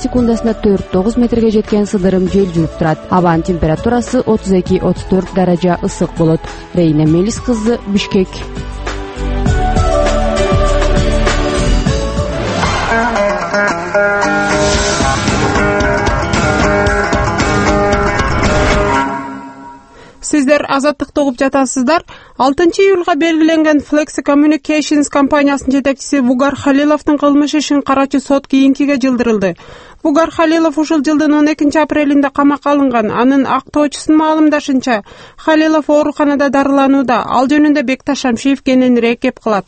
секундасына 4-9 метрге жеткен сыдырым жел жүрүп турат. Абанын температурасы 32-34 даража ысык болот. Рейна Мелис кызы, Бишкек. Сиздер Азаттыкты угуп жатасыздар. 6-июлга белгиленген Flex Communications компаниясынын жетекчиси Вугар Халиловдун кылмыш ишин карачы сот кийинкиге жылдырылды. Вугар Халилов ушул жылдын 12-апрелинде камакка алынган. Анын актоочусунун маалымдашынча, Халилов ооруканада дарыланууда. Ал жөнүндө Бекташ Шамшиев кененирээк кеп кылат.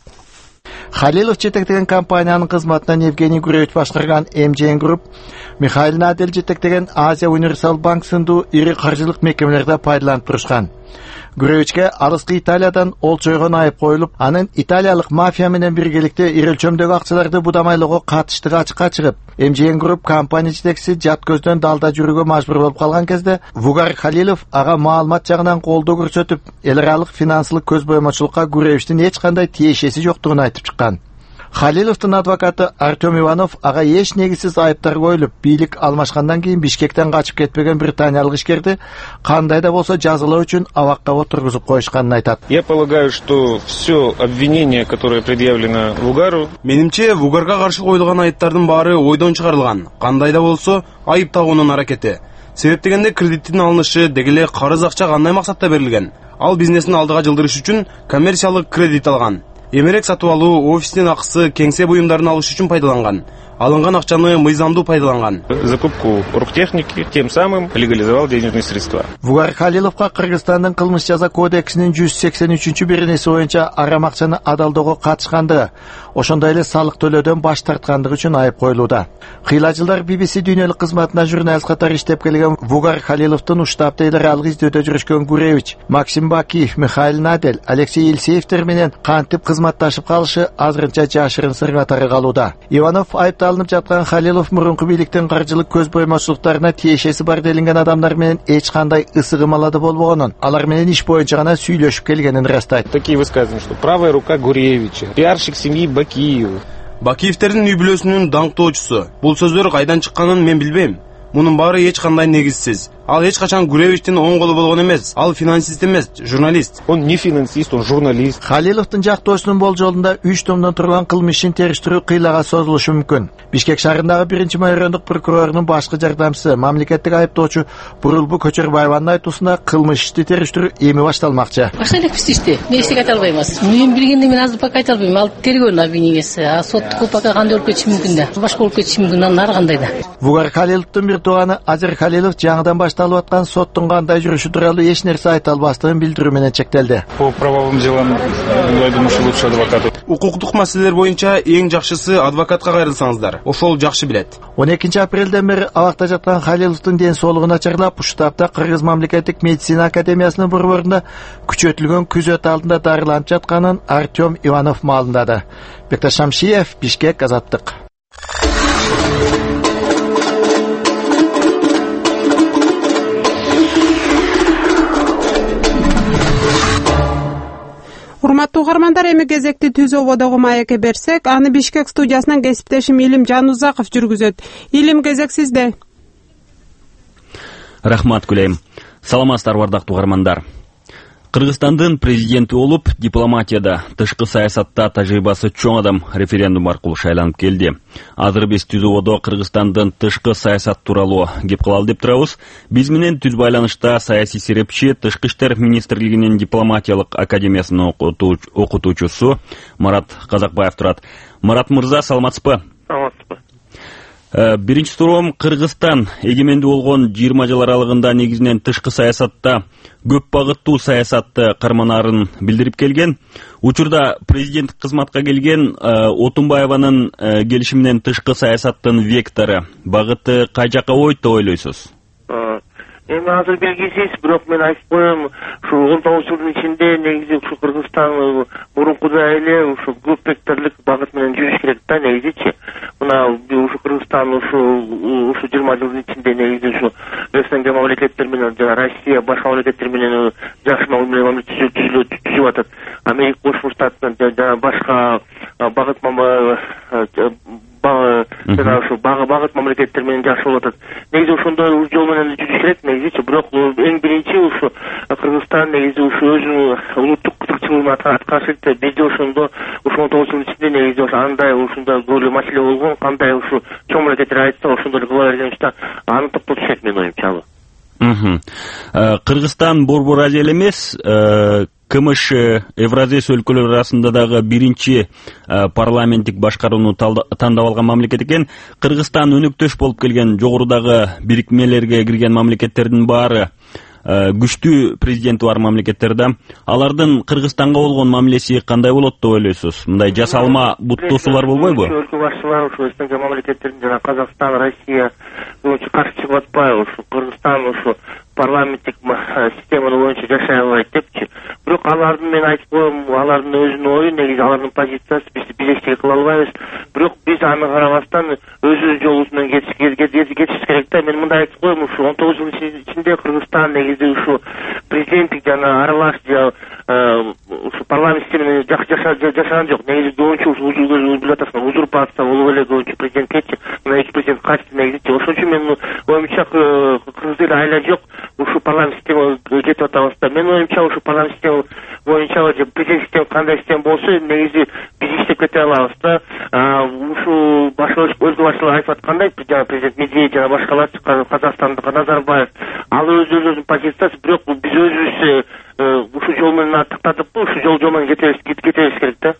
Халилов жетектеген компаниянын кызматынан Евгений Гуревич башкарган МЖН Групп, Михаил Надель жетектеген Азия Универсал банк сынду ири каржылык мекемелерде пайдаланып турушкан. Гуревичке алыскы Италиядан ол чойгон айып коюлуп, анын италиялык мафия менен биргеликте ири өлчөмдөгү акчаларды будамайлоого катыштыгы ачыкка чыгып, МЖН Групп компания жетекчиси жат көздөн далда жүрүүгө мажбур болуп калган кезде, Вугар Халилов ага маалымат жагынан колдоо көрсөтүп, эл аралык финансылык көз боемочулукка Гуревичтин эч кандай тиешеси жоктугун айтып чыккан. Халиловдун адвокаты Артем Иванов ага эч негизсиз айыптар коюлуп, бийлик алмашкандан кийин Бишкектен качып кетпеген британиялык ишкерди кандай да болсо жазалоо үчүн абакка отургузуп коюшканын айтат. Я полагаю, что все обвинение, которое предъявлено Вугару, менимче Вугарга каршы коюлган айыптардын баары ойдон чыгарылган. Кандай да болсо айып тагуунун аракети. Себеп дегенде кредиттин алынышы дегеле карыз акча кандай максатта берилген. Ал бизнесин алдыга жылдырыш үчүн коммерциялык кредит алган. Эмерек сатып алуу, офистин акысы, кеңсе буюмдарын алыш үчүн пайдаланган. Алынган акчаны мыйзамдуу пайдаланган. Закупку оргтехники, тем самым легализовал денежные средства. Вугар Халиловка Кыргызстандын кылмыш жаза кодексинин 183-беренеси боюнча арам акчаны адалдоого катышкандыгы, ошондой эле салык төлөөдөн баш тарткандыгы үчүн айып коюлууда. Кыйла жылдар BBC дүйнөлүк кызматына журналист катары иштеп келген Вугар Халиловдун уштапта эл аралык издөөдө жүрүшкөн Гуревич, Максим Бакиев, Михаил Надель, Алексей Елисеевтер менен кантип кызматташып калышы азырынча жашырын сырга тарыгалууда. Иванов алынып жаткан Халилов мурунку бийликтин каржылык көз боемочулуктарына тиешеси бар делинген адамдар менен эч кандай ысыгым алады болбогонун, алар менен иш боюнча гана сүйлөшүп келгенин ырастайт. Такие высказывания, что правая рука Гуревича, пиарщик семьи Бакиев. Бакиевтердин үй бүлөсүнүн даңктоочусу. Бул сөздөр кайдан чыкканын мен билбейм. Мунун баары эч кандай негизсиз. Ал эч качан Гуревичтин оң колу болгон эмес. Ал финансист эмес, журналист. Он не финансист, он журналист. Халиловдун жактоочунун болжолунда 3 томдон турган кылмыш ишин териштирүү кыйлага созулушу мүмкүн. Бишкек шаарындагы 1-майрандык прокурорунун башкы жардамчысы, мамлекеттик айыптоочу Бурулбу Көчөрбаеванын айтуусунда кылмыш ишти териштирүү эми башталмакчы. Башталып ишти. Мен эчтеке айта албайбыз. Мен билгенде мен азыр пока айта албайм. Ал тергөөнүн обвинениясы, а соттук пока кандай болуп кетиши мүмкүн да. Башка болуп кетиши мүмкүн, анан ары кандай да. Вугар Халиловдун бир тууганы Азер Халилов жаңыдан башталып аткан соттун кандай жүрүшү тууралуу эч нерсе айта албастыгын билдирүү менен чектелди. По правовым делам, я думаю, что лучше адвокату. Укуктук маселелер боюнча эң жакшысы адвокатка кайрылсаңыздар. Ошол жакшы билет. 12-апрелден бери абакта жаткан Халиловдун ден соолугу начарлап, уштапта Кыргыз мамлекеттик медицина академиясынын борборунда күчөтүлгөн күзөт алдында дарыланып жатканын Артем Иванов маалымдады. Бекташ Шамшиев, Бишкек, Азаттык. Урматтуу угармандар, эми кезекти түз ободогу маекке берсек, аны Бишкек студиясынан кесиптешим Илим Жанузаков жүргүзөт. Илим, кезек сизде. Рахмат Күлейм. Саламатсыздар, бардактуу угармандар. Кыргызстандын президенти болуп, дипломатияда, тышкы саясатта тажрыйбасы чоң адам референдум аркылуу шайланып келди. Азыр биз түз ободо Кыргызстандын тышкы саясат тууралуу кеп кылалы деп турабыз. Биз менен түз байланышта саясий серепчи, Тышкы иштер министрлигинин дипломатиялык академиясынын окутуучусу Марат Казакбаев турат. Марат мырза, саламатсызбы? Саламатсызбы. Биринчи суроом, Кыргызстан эгемендүү болгон 20 жыл аралыгында негизинен тышкы саясатта көп багыттуу саясатты карманаарын билдирип келген. Учурда президенттик кызматка келген Отунбаеванын келиши менен тышкы саясаттын вектору, багыты кай жакка ойт деп ойлойсуз? Эми азыр белгисиз, бирок мен айтып коем, ушу 19 жылдын ичинде негизи ушу Кыргызстан мурункудай эле ушу көп векторлук багыт менен жүрүш керек да негизичи. Мына ушу Кыргызстан ушу 20 жылдын ичинде негизи ушу СНГ мамлекеттер менен жана Россия башка мамлекеттер менен жакшы мамиле түзүп атат. Америка Кошмо Штаттан жана башка багыт жана ушу багыт мамлекеттер менен жакшы болуп атат. Негизи ошондой жол менен жүрүш керек негизичи. Бирок эң биринчи ушу Кыргызстан негизи ушу өзүнүн улуттук кызыкчылыгын аткарыш керек. Бизде ошондо 19 жыл ичинде негизи андай ушундай көп эле маселе болгон. Кандай ушу чоң мамлекеттер айтса ошондой эле кыла берген учурда аны токтотуш керек менин оюмча. Кыргызстан Борбор Азия эле эмес, КМШ Евразия өлкөлөр арасында дагы биринчи парламенттик башкарууну тандап алган мамлекет экен. Кыргызстан өнөктөш болуп келген жогорудагы бирикмелерге кирген мамлекеттердин баары күчтүү президенти бар мамлекеттерде. Алардын Кыргызстанга болгон мамилеси кандай болот деп ойлойсуз? Мындай жасалма буттоосулар болбойбу? Өлкө башчылары ушу СНГ мамлекеттердин жана Казакстан, Россия каршы чыгып атпайбы? Ушу Кыргызстан ушу парламенттик система боюнча жашай албайт депчи. Бирок алардын мен айтып коем, алардын өзүнүн ою, негизи алардын позициясы биз эчтеке кыла албайбыз. Бирок биз аны карабастан өзүбүздүн жолубуздан кетиш керек да. Мен мындай айтып коем, ушу 19 жыл ичинде Кыргызстан негизи ушу президенттик жана аралаш ушу парламент системаны жашаган жок. Негизи көбүнчө ушу билип атасың, узурпация болуп эле көбүнчө президент кетчи. Мына эки президент качты негизи. Ошон үчүн мен оюмча Кыргыз эле айла жок ушу парламент система кетип атабыз да. Мен оюмча ушу парламент система боюнча президент система кандай система болсо негизи биз иштеп кете алабыз да. Ушу башка өлкө башчылары айтып аткандай, жана президент Медведев жана башкалар, Казакстандык Назарбаев, ал өзүнүн позициясы, бирок биз өзүбүз ушу жол менен тактатып, ушу жол менен кетебиз керек да.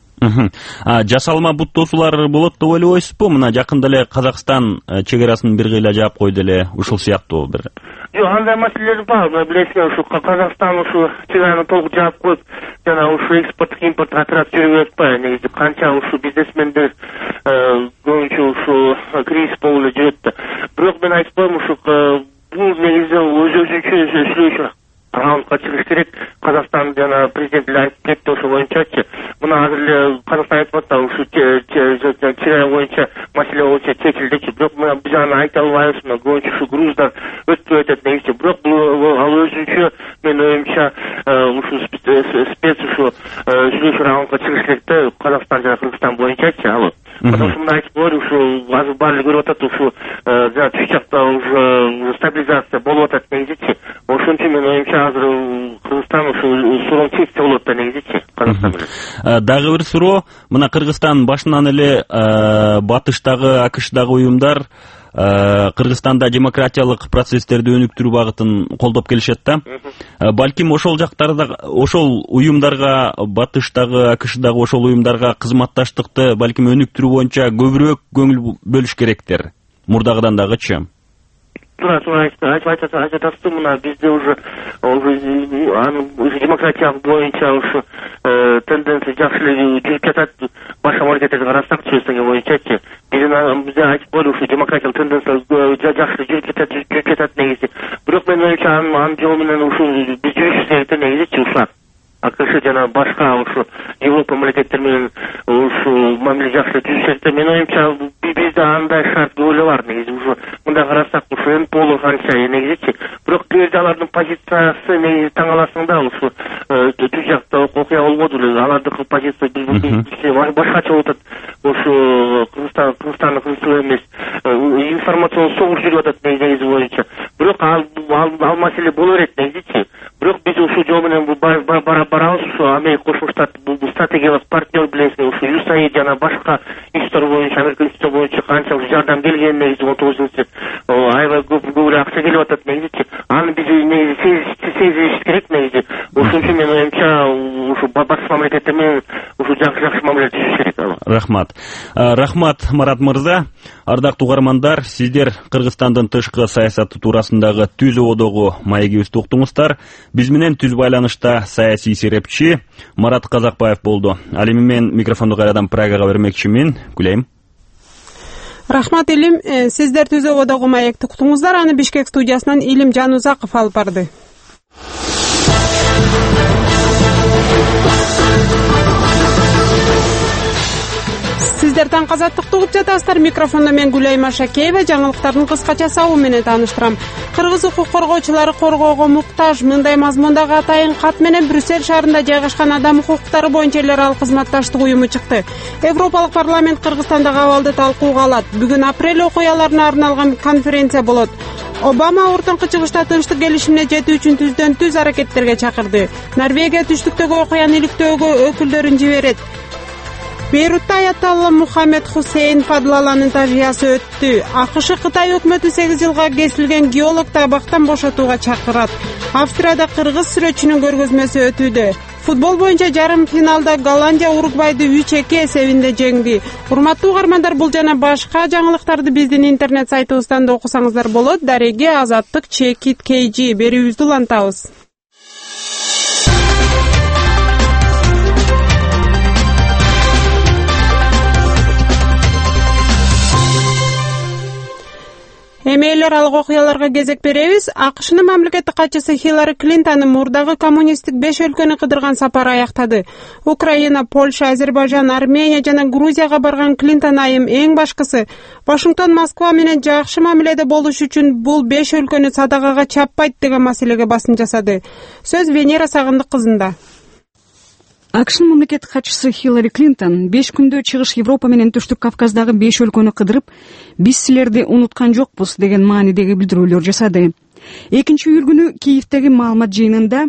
Жасалма буттоосулар болот деп ойлойсузбу? Мына жакында эле Казакстан чегарасын бир кыйла жаап койду эле, ушул сыяктуу бир. Жок, андай маселелер бар. Билесиңер, ушу Казакстан ушу чегараны толук жаап коюп, жана ушу экспорттук импорттук операция жүргүзүп атпайбы? Негизи канча ушу бизнесмендер көбүнчө ушу кризис болуп эле жүрөт да. Бирок мен айтып коем, ушу бул негизи өзүнчө сүйлөшүү раундга чыгыш керек. Казакстан жана президент эле айтып кетти ошо боюнчачы. Мына азыр эле Казакстан айтып атты, ушу чегара боюнча маселе боюнча чечилдичи. Бирок биз аны айта албайбыз. Көбүнчө ушу груздар өтпөй атат негизи. Бирок ал өзүнчө мен оюмча ушу спец ушу сүйлөшүү раундга чыгыш керек да, Казакстан жана Кыргызстан боюнчачы. Потому что айтып коелу, ушу азыр баары көрүп атат, ушу түш жакта уже стабилизация болуп атат негизичи. Ошон үчүн мен оюмча азыр Кыргызстан ушу суроо чечсе болот да негизичи Казакстан менен. Дагы бир суроо, мына Кыргызстан башынан эле батыштагы, АКШдагы уюмдар Кыргызстанда демократиялык процесстерди өнүктүрүү багытын колдоп келишет да. Балким ошол жактарда, ошол уюмдарга, батыштагы, АКШдагы ошол уюмдарга кызматташтыкты балким өнүктүрүү боюнча көбүрөөк көңүл бөлүш керектер. Мурдагыдан дагычы. Айтасыз, мына бизде уже демократиялык боюнча ушу тенденция жакшы эле жүрүп жатат. Башка мамлекеттерди карасак, СНГ боюнчачы бизде айтып коелу, ушу демократиялык тенденция жакшы жүрүп жатат негизи. Бирок мен оюмча анын жолу менен ушу биз жүрүшүбүз керек да негизичи. Ушул АКШ жана башка ушу Европа мамлекеттер менен ушу мамиле жакшы жүрүш керек да. Мен оюмча бизде андай шарт көп эле бар негизи. Ушу мындай карасак, ушу НПО канча негизичи. Бирок кээ алардын позициясы негизи таң аласың да, ушу түз жакта окуя болбоду эле. Алардын позициясы башкача болуп атат. Ушу Кыргызстандын эмес, информацион согуш жүрүп атат негизи боюнча. Бирок ал маселе боло берет негизичи. Бирок биз ушу жол менен барабыз. Ушу Америка Кошмо Штат бул стратегиялык партнер, билесиңер, ушу USAID жана башка иштер боюнча, Америка иштер боюнча канча жардам келген негизи 19 жыл аябай көп эле акча келип атат негизичи. Аны биз негизи сезиш керек негизи. Ошон үчүн мен оюмча ушу башка мамлекеттер менен ушу жакшы мамиле түзүш керек. Рахмат, Марат мырза. Ардактуу угармандар, сиздер Кыргызстандын тышкы саясаты туурасындагы түз ободогу маегибизди уктуңуздар. Биз менен түз байланышта саясий серепчи Марат Казакбаев болду. Ал эми мен микрофонду кайрадан Прагага бермекчимин. Күлейм. Рахмат Илим. Сиздер түз ободогу маекти уктуңуздар. Аны Бишкек студиясынан Илим Жанузаков алып барды. Сиздер таң казаттыкты угуп жатасыздар. Микрофондо мен Гүлайма Шакеева. Жаңылыктардын кыскача сабы менен тааныштырам. Кыргыз укук коргоочулары коргоого муктаж. Мындай мазмундагы атайын кат менен Брюссель шаарында жайгашкан адам укуктары боюнча эл аралык кызматташтык уюму чыкты. Европалык парламент Кыргызстандагы абалды талкууга алат. Бүгүн апрель окуяларына арналган конференция болот. Обама ордоңку чыгышта тынчтык келишимине жетүү үчүн түздөн түз аракеттерге чакырды. Норвегия түштүктөгү окуяны иликтөөгө өкүлдөрүн жиберет. Бейрутта Аятолла Мухаммед Хусейн Фадлаланын тажыясы өттү. АКШ Кытай өкмөтү 8 жылга кесилген геологду абактан бошотууга чакырат. Австрияда кыргыз сүрөтчүнүн көргөзмөсү өтүүдө. Футбол боюнча жарым финалда Голландия Уругвайды 3-2 эсебинде жеңди. Урматтуу угармандар, бул жана башка жаңылыктарды биздин интернет сайтыбыздан да окусаңыздар болот. Дареги Азаттык Чекит KG берүүбүздү улантабыз. Эмейлер алык окуяларга кезек беребиз. АКШнын мамлекеттик катчысы Хиллари Клинтонун мурдагы коммунисттик 5 өлкөнү кыдырган сапары аяктады. Украина, Польша, Азербайжан, Армения жана Грузияга барган Клинтон айым эң башкысы Вашингтон Москва менен жакшы мамиледе болуш үчүн бул 5 өлкөнү садагага чаппайт деген маселеге басым жасады. Сөз Венера Сагындык кызында. АКШнын мамлекеттик катчысы Хиллари Клинтон 5 күндө Чыгыш Европа менен Түштүк Кавказдагы 5 өлкөнү кыдырып, биз силерди унуткан жокпуз деген маанидеги билдирүүлөр жасады. 2-июль күнү Киевдеги маалымат жыйынында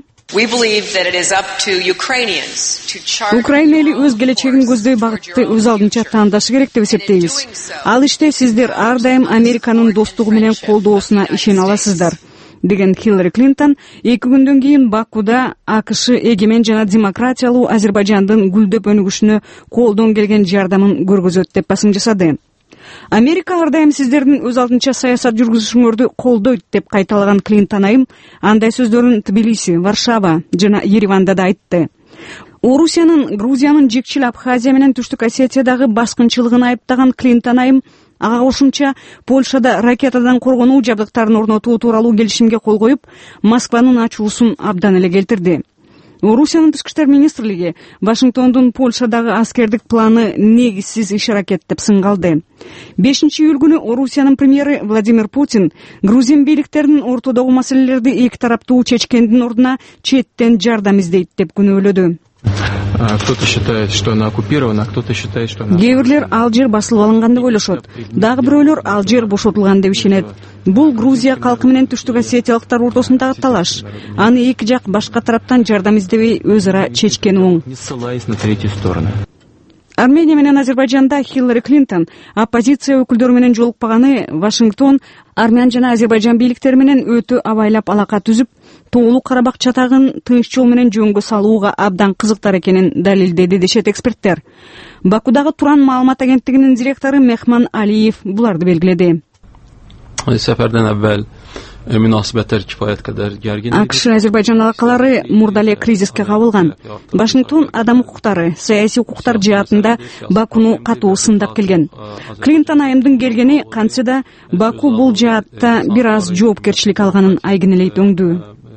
Украина эли өз келечегин көздөй багытты өз алдынча тандашы керек деп эсептейбиз. Ал иште сиздер ар дайым Американын достугу менен колдоосуна ишене аласыздар деген Хиллари Клинтон 2 күндөн кийин Бакуда АКШ эгемен жана демократиялуу Азербайжандын гүлдөп өнүгүшүнө колдон келген жардамын көргөзөт деп басым жасады. Америка ар дайым сиздердин өз алдынча саясат жүргүзүшүңөрдү колдойт деп кайталаган Клинтон айым андай сөздөрүн Тбилиси, Варшава жана Ереванда да айтты. Орусиянын Грузиянын жекчил Абхазия менен Түштүк Осетиядагы баскынчылыгын айыптаган Клинтон айым ага кошумча Польшада ракетадан коргонуу жабдыктарын орнотуу тууралуу келишимге кол коюп, Москванын ачуусун абдан эле келтирди. Орусиянын тышкы иштер министрлиги Вашингтондун Польшадагы аскердик планы негизсиз иш-аракет деп сынгалды. 5-июль күнү Орусиянын премьери Владимир Путин грузин бийликтеринин ортодогу маселелерди эки тараптуу чечкендин ордуна четтен жардам издейт деп күнөөлөдү. Кто-то считает, что она оккупирована, а кто-то считает, что она... Кээбирлер ал жер басылып алынган деп ойлошот. Дагы бирөөлөр ал жер бошотулган деп ишенет. Бул Грузия калкы менен Түштүк Осетиялыктар ортосундагы талаш. Аны эки жак башка тараптан жардам издебей өз ара чечкен оң. Не ссылаясь на третью сторону. Армения менен Азербайжанда Хиллари Клинтон оппозиция өкүлдөрү менен жолукпаганы Вашингтон Армян жана Азербайжан бийликтери менен өтө абайлап алака түзүп, Тоолуу Карабак чатагын тынч жол менен жөнгө салууга абдан кызыктар экенин далилдеди дешет эксперттер. Бакудагы Туран маалымат агенттигинин директору Мехман Алиев буларды белгиледи. Сәфәрдән әввәл мөнәсәбәтләр кифаят кадәр гәргин. АКШ Азербайжан алакалары мурдале кризиске кабылган. Вашингтон адам укуктары, саясий укуктар жаатында Бакуну катуу сындап келген. Клинтон айымдын келгени кантса Баку бул жаатта бир аз жоопкерчилик алганын айгинелейт өңдүү.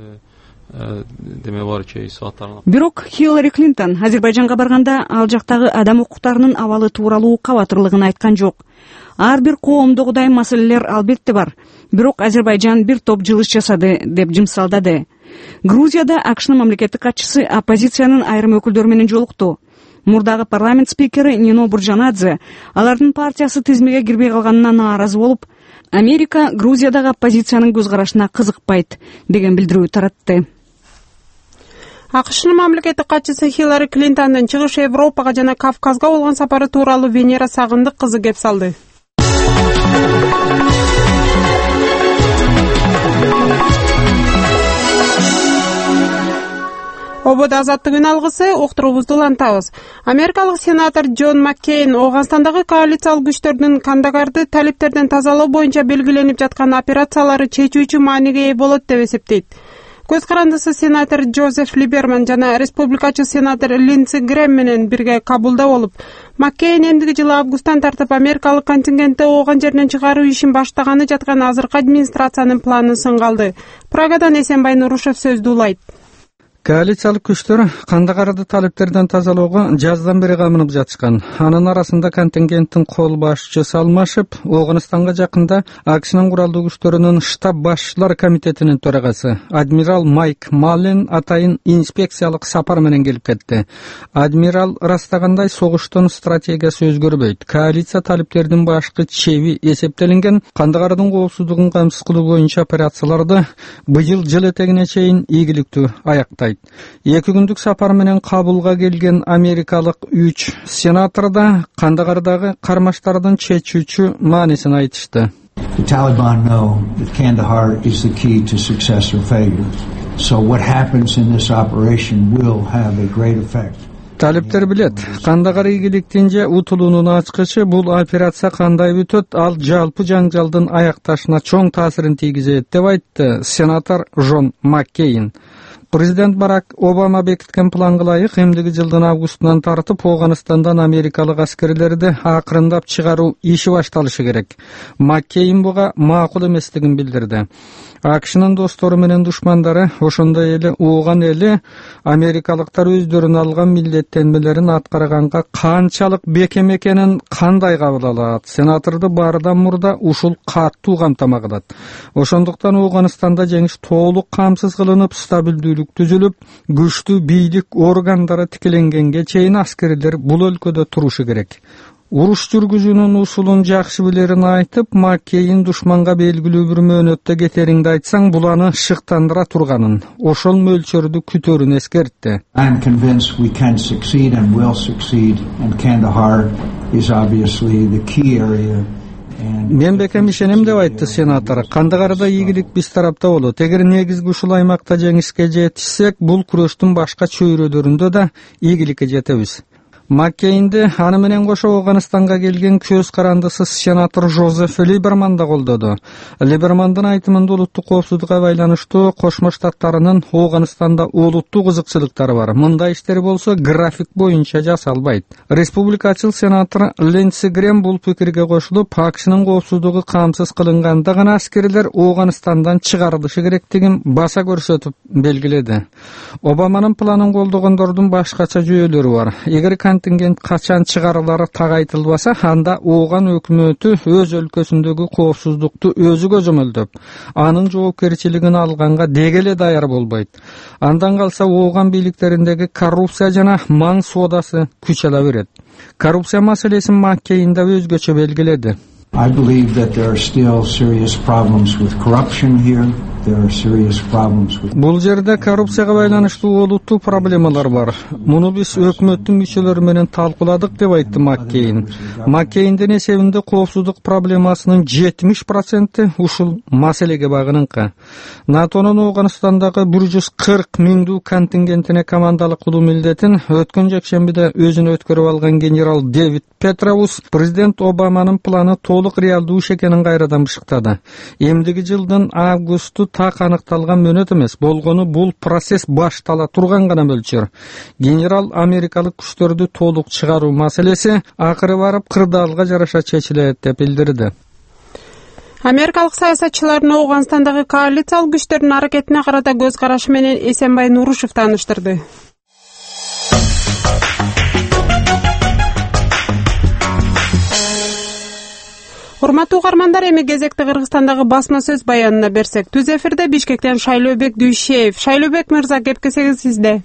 Бирок Хиллари Клинтон Азербайжанга барганда ал жактагы адам укуктарынын абалы тууралуу кабатырлыгын айткан жок. Ар бир коомдогудай маселелер албетте бар. Бирок Азербайжан бир топ жылыш жасады деп жымсалдады. Грузияда АКШнын мамлекеттик катчысы оппозициянын айрым өкүлдөрү менен жолукту. Мурдагы парламент спикери Нино Буржанадзе алардын партиясы тизмеге кирбей калганына нааразы болуп, Америка Грузиядагы оппозициянын көз карашына кызыкпайт деген билдирүү таратты. АКШнын мамлекеттик катчысы Хиллари Клинтондун Чыгыш Европага жана Кавказга болгон сапары тууралуу Венера Сагындык кызы кеп салды. Ободо азаттыгын алгысы уктуруубузду улантабыз. Америкалык сенатор Джон Маккейн Ооганстандагы коалициялык күчтөрдүн Кандагарды талиптерден тазалоо боюнча белгиленип жаткан операциялары чечүүчү мааниге ээ болот деп эсептейт. Көз карандысы сенатор Джозеф Либерман жана республикачы сенатор Линдси Грэм менен бирге Кабулда болуп, Маккейн эндиги жылы августтан тартып Америкалык контингентти ооган жеринен чыгаруу ишин баштаганы жаткан азыркы администрациянын планын сынгалды. Прагадан Эсенбай Нурушев сөздү улайт. Коалициялык күчтөр Кандагарды талептерден тазалоого жаздан бери камынып жатышкан. Анын арасында контингенттин кол башчысы алмашып, Оогунистанга жакында АКШнын куралдуу күчтөрүнүн штаб башчылар комитетинин төрагасы адмирал Майк Маллен атайын инспекциялык сапар менен келип кетти. Адмирал растагандай согуштун стратегиясы өзгөрбөйт. Коалиция талептердин башкы чеби эсептелинген Кандагардын коопсуздугун камсыз кылуу боюнча операцияларды быйыл жыл этегине чейин ийгиликтүү аяктайт. 2 күндүк сапар менен Кабулга келген америкалык 3 сенатор да Кандагардагы кармаштардын чечүүчү маанисин айтышты. The Taliban know that Kandahar is the key to success or failure. So what happens in this operation will have a great effect. Талептер билет, Кандагар ийгиликтин же утулуунун ачкычы бул операция кандай бүтөт, ал жалпы жаңжалдын аякташына чоң таасирин тийгизет деп айтты сенатор Джон Маккейн. Президент Барак Обама бекиткен планга ылайык эмдиги жылдын августунан тартып Оогунистандан америкалык аскерлерди акырындап чыгаруу иши башталышы керек. Маккейн буга макул эместигин билдирди. АКШнын достору менен душмандары ошондой эле ууган эли америкалыктар өздөрүнө алган милдеттенмелерин аткарганга канчалык бекем экенин кандай кабыл алат? Сенаторду баардан мурда ушул каттуу камтама кылат. Ошондуктан Оогунистанда жеңиш толук камсыз кылынып, стабилдүүлүк түзүлүп, күчтүү бийлик органдары тикеленгенге чейин аскерлер бул өлкөдө турушу керек. Уруш жүргүзүүнүн усулун жакшы билерин айтып, Маккейн душманга белгилүү бир мөөнөттө кетериңди айтсаң, бул аны шыктандыра турганын, ошол мөлчөрдү күтөрүн эскертти. I am convinced we can succeed and will succeed, and Kandahar is obviously the key area. Мен бекем ишенем деп айтты сенатор. Кандагарда ийгилик биз тарапта болот. Эгер негизги ушул аймакта жеңишке жетишсек, бул күрөштүн башка чөйрөлөрүндө да ийгиликке жетебиз. Маккейнди аны менен кошо Оогунистанга келген көз карандысыз сенатор Жозеф Либерман да колдоду. Либермандын айтымында улуттук коопсуздукка байланыштуу Кошмо Штаттарынын Оогунистанда олуттуу кызыкчылыктары бар. Мындай иштер болсо график боюнча жасалбайт. Республикачыл сенатор Линдси Грэм бул пикирге кошулуп, АКШнын коопсуздугу камсыз кылынганда гана аскерлер Оогунистандан чыгарылышы керектигин баса көрсөтүп белгиледи. Обаманын планын колдогондордун башкача жүйөлөрү бар. Эгер контингент качан чыгарылары так айтылбаса, анда Ооган өкмөтү өз өлкөсүндөгү коопсуздукту өзү көзөмөлдөп, анын жоопкерчилигин алганга дегеле даяр болбойт. Андан калса Ооган бийликтериндеги коррупция жана маң соодасы күч ала берет. Коррупция маселесин Маккейн да өзгөчө белгиледи. I believe that there are still serious problems with corruption here. There are serious problems with... Бул жерде коррупцияга байланыштуу олуттуу проблемалар бар. Муну биз өкмөттүн мүчөлөрү менен талкууладык деп айтты Маккейн. Маккейндин эсебинде коопсуздук проблемасынын 70% ушул маселеге багыныңкы. НАТОнун Оогунистандагы 140 миңдүү контингентине командалык кылуу милдетин өткөн жекшембиде өзүнө өткөрүп алган генерал Дэвид Петраус президент Обаманын планы толук реалдуу иш экенин кайрадан бышыктады. Эмдиги жылдын августу так аныкталган мөөнөт эмес, болгону бул процесс баштала турган гана мөлчөр. Генерал америкалык күчтөрдү толук чыгаруу маселеси акыры барып кырдаалга жараша чечилет деп билдирди. Америкалык саясатчылардын Оогунистандагы коалициялык күчтөрдүн аракетине карата көз карашы менен Эсенбай Нурушев тааныштырды. Урматтуу угармандар, эми кезекти Кыргызстандагы басма сөз баянына берсек. Түз эфирде Бишкектен Шайлообек Дүйшеев. Шайлообек мырза, кепкесеңиз сизде.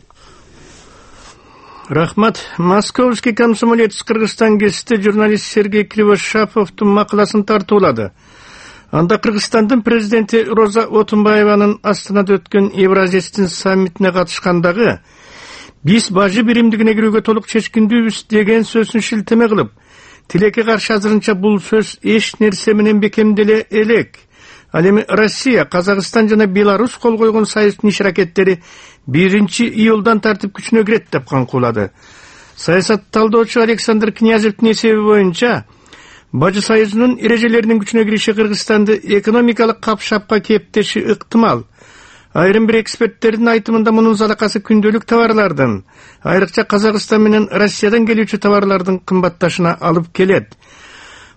Рахмат. Московский комсомолец Кыргызстан гезити журналист Сергей Кривошаповдун макаласын тартуулады. Анда Кыргызстандын президенти Роза Отунбаеванын Астанада өткөн Евразиялык саммитине катышкандагы биз бажы биримдигине кирүүгө толук чечкиндүүбүз деген сөзүн шилтеме кылып, тилекке каршы азырынча бул сөз эч нерсе менен бекемделе элек. Ал эми Россия, Казакстан жана Беларусь кол койгон союздун иш-аракеттери 1-июлдан тартып күчүнө кирет деп каңкуулады. Саясат талдоочу Александр Князевдин эсеби боюнча, Бажы союзунун эрежелеринин күчүнө кириши Кыргызстанды экономикалык капшапка кептеши ыктымал. Айрым бир эксперттердин айтымында мунун залакасы күндөлүк товарлардын, айрыкча Казакстан менен Россиядан келүүчү товарлардын кымбатташына алып келет.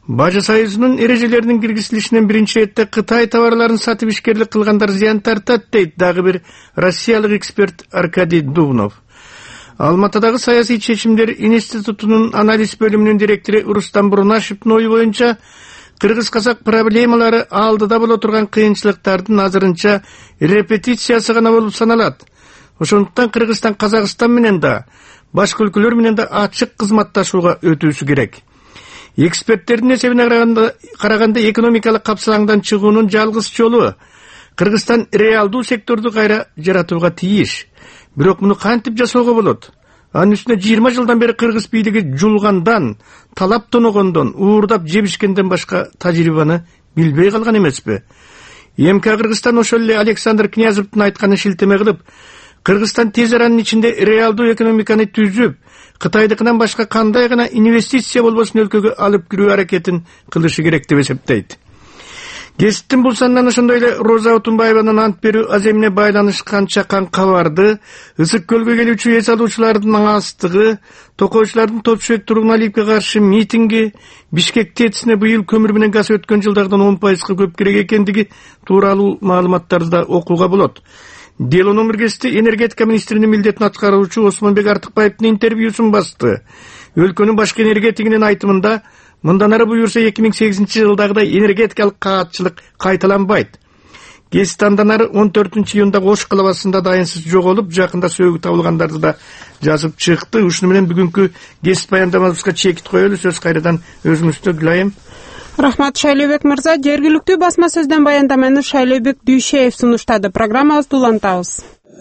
Бажы союзунун эрежелеринин киргизилишинен биринчи четте Кытай товарларын сатып ишкерлик кылгандар зыян тартат дейт дагы бир россиялык эксперт Аркадий Дубнов. Алматыдагы саясий чечимдер институтунун анализ бөлүмүнүн директору Рустам Бурунашевдин ою боюнча кыргыз-казак проблемалары алдыда боло турган кыйынчылыктардын азырынча репетициясы гана болуп саналат. Ошондуктан Кыргызстан Казакстан менен да, башка өлкөлөр менен да ачык кызматташууга өтүүсү керек. Эксперттердин эсебине караганда экономикалык капсалаңдан чыгуунун жалгыз жолу Кыргызстан реалдуу секторду кайра жаратууга тийиш. Бирок муну кантип жасоого болот? Анын үстүнө 20 жылдан бери кыргыз бийлиги жулгандан, талап тоногондон, уурдап жебишкенден башка тажрыйбаны билбей калган эмеспи? МК Кыргызстан ошол эле Александр Князевдин айтканын шилтеме кылып, Кыргызстан тез аранын ичинде реалдуу экономиканы түзүп, Кытайдыкынан башка кандай гана инвестиция болбосун өлкөгө алып кирүү аракетин кылышы керек деп эсептейт. Кесиптин бул санынан ошондой эле Роза Отунбаеванын ант берүү аземине байланышкан чакан кабарды, Ысык көлгө келүүчү эс алуучулардын аңаастыгы, токойчулардын Топшебек Тургуналиевге каршы митинги, Бишкек ТЭЦине быйыл көмүр менен газ өткөн жылдагыдан 10% көп керек экендиги тууралуу маалыматтарды да окууга болот. Делонун биргести энергетика министринин милдетин аткаруучу Осмонбек Артыкбаевдин интервьюсун басты. Өлкөнүн башкы энергетигинин айтымында, мындан ары буюрса 2008-жылдагыдай энергетикалык каатчылык кайталанбайт. Кесип андан ары 14-июнда Ош калабасында дайынсыз жоголуп, жакында сөөгү табылгандарды да жазып чыкты. Ушуну менен бүгүнкү кесип баяндамабызга чекит коелу. Сөз кайрадан өзүңүздө Гүлайым. Рахмат Шайлообек мырза. Жергиликтүү басма сөздөн баяндаманы Шайлообек Дүйшеев сунуштады. Программабызды улантабыз.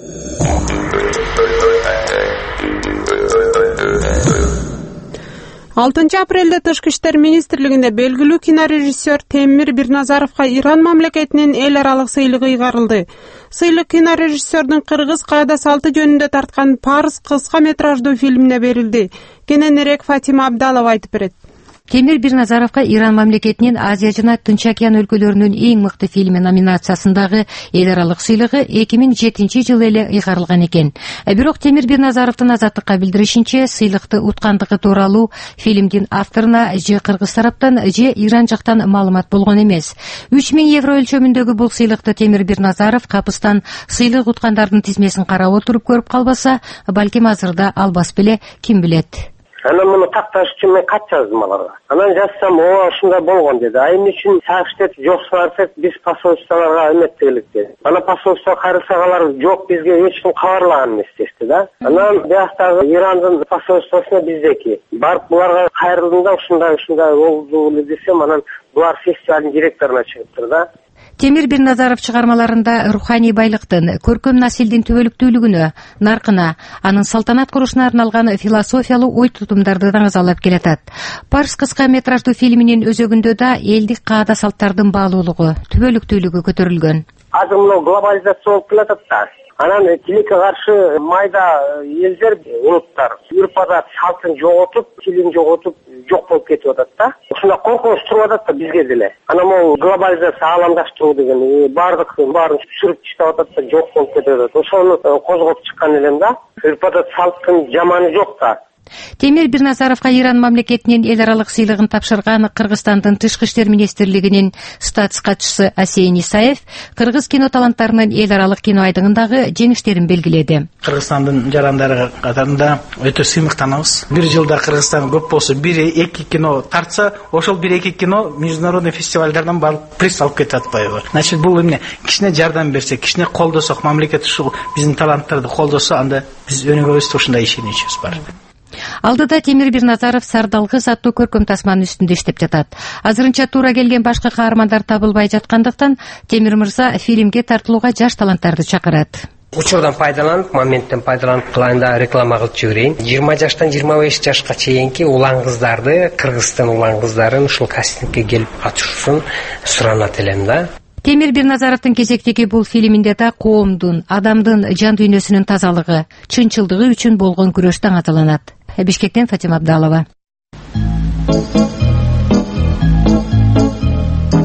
6 апрелде Тышкы иштер министрлигинде белгилүү кинорежиссер Темир Бирназаровго Иран мамлекетинин эл аралык сыйлыгы ыйгарылды. Сыйлык кинорежиссердин кыргыз каада салты жөнүндө тарткан Парс кыска метраждуу фильмине берилди. Кененирээк Фатима Абдалова айтып берет. Темир Бирназаровго Иран мамлекетинин Азия жана Тынч океан өлкөлөрүнүн эң мыкты фильми номинациясындагы эл аралык сыйлыгы 2007-жылы эле ыйгарылган экен. Бирок Темир Бирназаровдун Азаттыкка билдиришинче, сыйлыкты уткандыгы тууралуу фильмдин авторуна же кыргыз тараптан, же Иран жактан маалымат болгон эмес. 3000 евро өлчөмүндөгү бул сыйлыкты Темир Бирназаров капыстан сыйлык уткандардын тизмесин карап отуруп көрүп калбаса, балким азырда албас беле, ким билет. Анан муну такташ үчүн мен кат жаздым аларга. Анан жазсам, ооба ушундай болгон деди. Эмне үчүн сагыштеп жоксуларсек биз посольстволорго эметелик деди. Анан посольство кайрылсак алар жок, бизге эч ким кабарлаган эмес дешти да. Анан бияктагы Ирандын посольствосуна биздеки барып буларга кайрылдым да, ушундай болду эле десем, анан булар фестивалдын директоруна чыгыптыр да. Темир Бирназаров чыгармаларында руханий байлыктын, көркөм насилдин түбөлүктүүлүгүнө, наркына, анын салтанат курушуна арналган философиялуу ой тутумдарды даңазалап келатат. Парс кыска метраждуу фильминин өзөгүндө да элдик каада салттардын баалуулугу, түбөлүктүүлүгү көтөрүлгөн. Азыр мына глобализация болуп келатат да. Анан тилекке каршы майда элдер, улуттар үрп-адат салтын жоготуп, тилин жоготуп, жок болуп кетип атат да. Ушундай коркунуч туруп атат да бизге деле. Анан могу глобализация, ааламдаштыруу деген баарын сүрүп таштап атат да, жок болуп кетип атат. Ошону козгоп чыккан элем да. Үрп-адат салттын жаманы жок да. Темир Бирназаровго Иран мамлекетинин эл аралык сыйлыгын тапшырган Кыргызстандын Тышкы иштер министрлигинин статс катчысы Асейн Исаев кыргыз кино таланттарынын эл аралык кино айдыгындагы жеңиштерин белгиледи. Кыргызстандын жарандары катарында өтө сыймыктанабыз. Бир жылда Кыргызстан көп болсо 1-2 кино тартса, ошол 1-2 кино международный фестивалдардан барып приз алып кетип атпайбы. Значит, бул эмне? Кичине жардам берсек, кичине колдосок, мамлекет ушул биздин таланттарды колдосо, анда биз өнүгөбүз, ушундай ишеничибиз бар. Алдыда Темир Бирназаров Сардалгыз аттуу көркөм тасманын үстүндө иштеп жатат. Азырынча туура келген башка каармандар табылбай жаткандыктан Темир мырза фильмге тартылууга жаш таланттарды чакырат. Учурдан пайдаланып, моменттен пайдаланып кылайын да реклама кылып жиберейин. 20 жаштан 25 жашка чейинки улан кыздарды, Кыргызстан улан кыздарын ушул кастингге келип катышуусун суранат элем да. Темир Бирназаровдун кезектеги бул фильминде да коомдун, адамдын жан дүйнөсүнүн тазалыгы, чынчылдыгы үчүн болгон күрөш даңазаланат. Бишкектен Фатима Абдалова.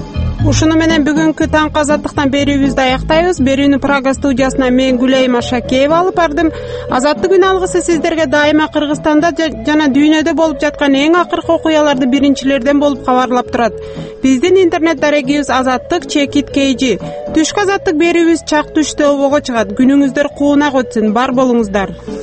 Ушуну менен бүгүнкү таңкы Азаттыктан берүүбүздү аяктайбыз. Берүүнү Прага студиясына мен Гүлайма Шакеева алып бардым. Азаттык күн алгысы сиздерге дайыма Кыргызстанда жана дүйнөдө болуп жаткан эң акыркы окуяларды биринчилерден болуп кабарлап турат. Биздин интернет дарегибиз azattik.kg. Түшкү Азаттык берүүбүз чак түштө обого чыгат. Күнүңүздөр куунак өтсүн. Бар болуңуздар.